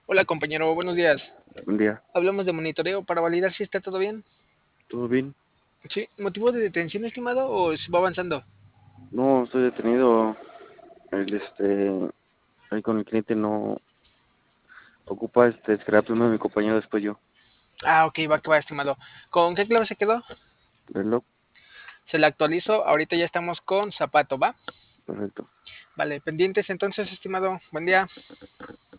Hola compañero, buenos días. Buen día. Hablamos de monitoreo para validar si está todo bien. ¿Todo bien? ¿Sí? ¿Motivo de detención, estimado, o va avanzando? No, estoy detenido. Ahí con el cliente no ocupa esperar primero mi compañero, después yo. Ah, ok, va que va, estimado. ¿Con qué clave se quedó? Reloj, Se la actualizo, ahorita ya estamos con zapato, ¿va? perfecto. Vale, pendientes entonces, estimado. Buen día.